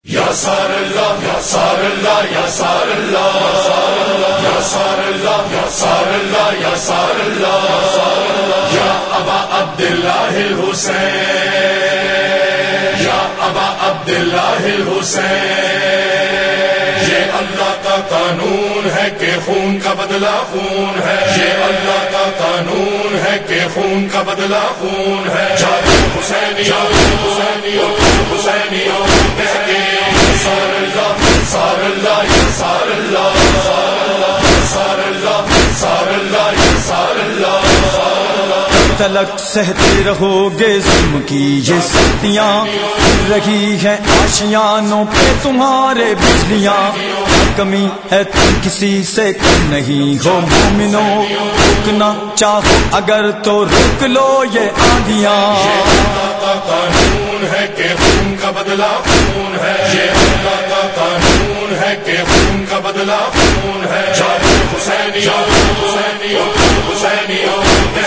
یا سار اللہ یا سار اللہ یا سار اللہ یا سار اللہ یا سار اللہ یا سار اللہ یا ابا عبداللہ الحسین یا ابا عبداللہ الحسین یہ اللہ کا قانون ہے کہ خون کا بدلہ خون ہے یہ اللہ کا قانون ہے کہ خون کا بدلہ خون ہے حسینیوں حسینیوں حسینیوں سار اللہ سار اللہ سار اللہ سار اللہ سار اللہ سار اللہ تلک سہتے رہو گے ظلم کی یہ سختیاں رہی ہیں آشیانوں پہ تمہارے بجلیاں کمی ہے تم کسی سے کم نہیں ہو مومنو رکنا چاہو اگر تو رک لو یہ آندیاں اللہ کا قانون ہے کہ خون کا بدلہ خون ہے یہ اللہ کا قانون ہے کہ خون کا بدلہ خون ہے حسینیوں حسینیوں حسینیوں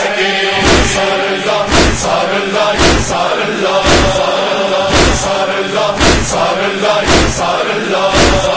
سار اللہ سار اللہ سار اللہ سار اللہ سار اللہ سار اللہ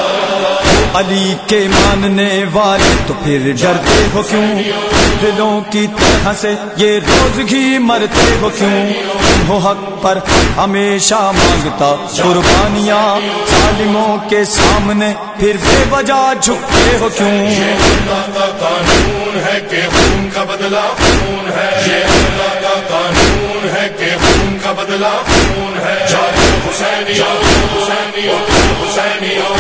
علی کے ماننے والے تو پھر ڈرتے ہو کیوں دلوں کی طرح سے یہ روز ہی مرتے ہو کیوں تم ہو حق پر ہمیشہ مانگتا قربانیاں ظالموں کے سامنے پھر بے وجہ جھکتے ہو کیوں اللہ کا قانون ہے کہ خون کا بدلہ خون ہے یہ اللہ کا قانون ہے کہ خون کا بدلہ خون ہے حسینیوں حسینیوں حسینیوں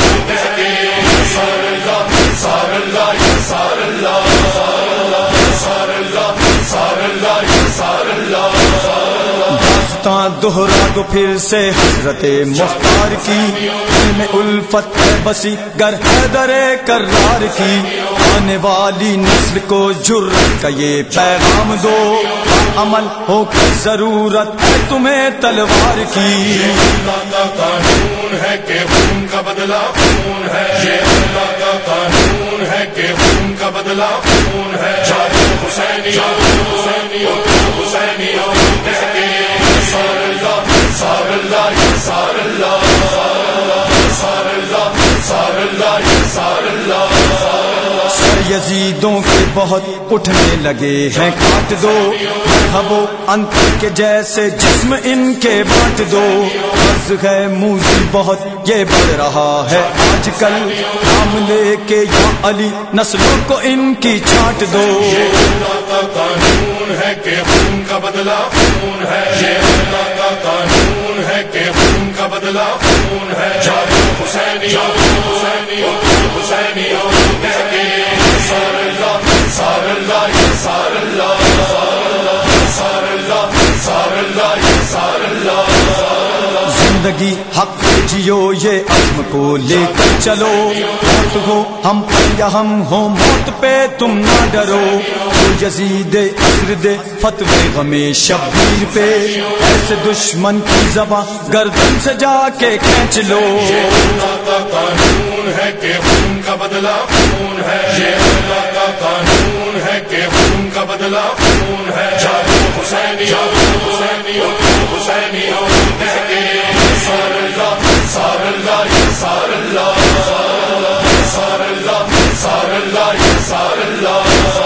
سار اللہ سار اللہ سار اللہ سار اللہ سار اللہ سار اللہ داستان دہرا دو پھر سے حضرت مختار کی دل میں الفت ہے بسی گر حیدر کرار کی آنے والی نسل کو جرت کا یہ پیغام دو عمل ہو کر ضرورت ہے تمہیں تلوار کی اللہ کا قانون ہے کہ خون کا بدلہ خون ہے یہ اللہ کا قانون ہے کہ خون کا بدلہ خون ہے حسینیوں حسینیوں حسینیوں سار اللہ سار اللہ سار اللہ سار اللہ سار اللہ سار اللہ سر یزیدوں کے بہت اٹھنے لگے ہیں کاٹ دو مرحبو انتر کے جیسے جسم ان کے بانٹ دو عرض ہے موزی بہت یہ بڑھ رہا ہے آج کل نام لے کے یا علی نسلوں کو ان کی چھانٹ دو اللہ کا قانون ہے کہ خون کا بدلہ خون ہے یہ اللہ کا قانون ہے کہ خون کا بدلہ خون ہے حسینیوں حسینیوں حسینیوں سار اللہ سار اللہ سار اللہ سار اللہ سار اللہ سار اللہ زندگی حق جیو یہ عزم کو لے کر چلو موت ہو ہم پر یا ہم ہو موت پہ تم نہ ڈرو یزید عصر دے فتوے غمِ شبیر پہ ایسے دشمن کی زباں گردن سے جا کے کھینچ لو اللہ کا قانون ہے کہ خون کا بدلہ خون ہے یہ اللہ کا قانون ہے کہ خون کا بدلہ خون ہے حسینیوں حسینیوں حسینیوں سار اللہ سار اللہ سار اللہ سار اللہ سار اللہ سار اللہ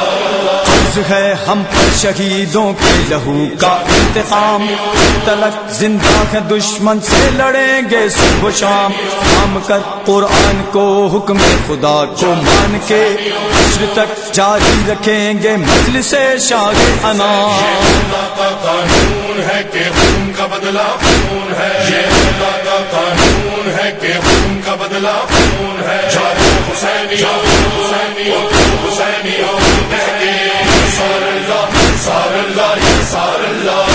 ہے ہم پر شہیدوں کے لہو کا انتقام تلک زندہ ہے دشمن سے لڑیں گے صبح و شام تھام کر قرآن کو حکم خدا کو مان کے عصر تک جاری رکھیں گے مجلس شاہ انام اللہ کا قانون ہے کہ خون کا بدلہ خون ہے یہ اللہ کا قانون ہے کہ خون کا بدلہ خون ہے حسینیوں حسینیوں حسینیوں سار اللہ سار اللہ سار اللہ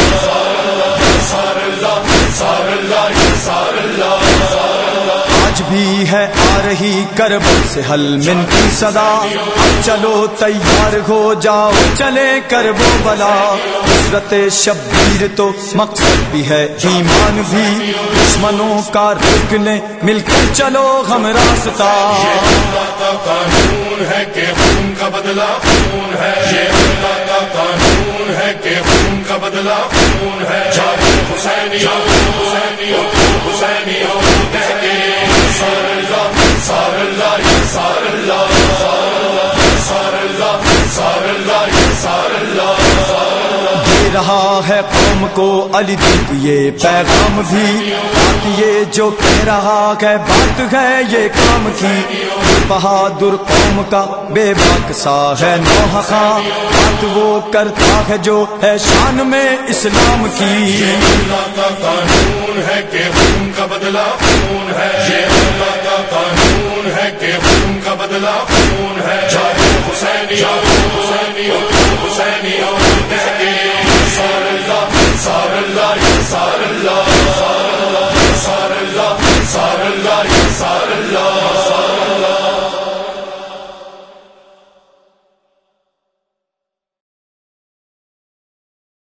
سار اللہ سار اللہ سار اللہ آج بھی ہے آ رہی کربل سے حل من کی صدا چلو تیار ہو جاؤ چلے کربو بلا حضرت شبیر تو مقصد بھی ہے ایمان بھی دشمنوں کا رک لیں مل کر چلو ہم راستہ اللہ کا قانون ہے کہ خون کا بدلہ خون ہے یہ اللہ کا قانون ہے کہ خون کا بدلہ خون ہے حسینیوں حسینیوں حسینیوں دے رہا ہے قوم کو علی دیپ یہ پیغام بھی، بات یہ جو کہہ رہا ہے بات ہے یہ کام کی، بہادر قوم کا بے باک سا ہے نوحہ خاں، بات وہ کرتا ہے جو ہے شان میں اسلام کی۔ یہ اللہ کا قانون ہے کہ خون کا بدلہ خون ہے، یہ اللہ کا قانون ہے کہ خون کا بدلہ خون ہے، جاؤ حسینی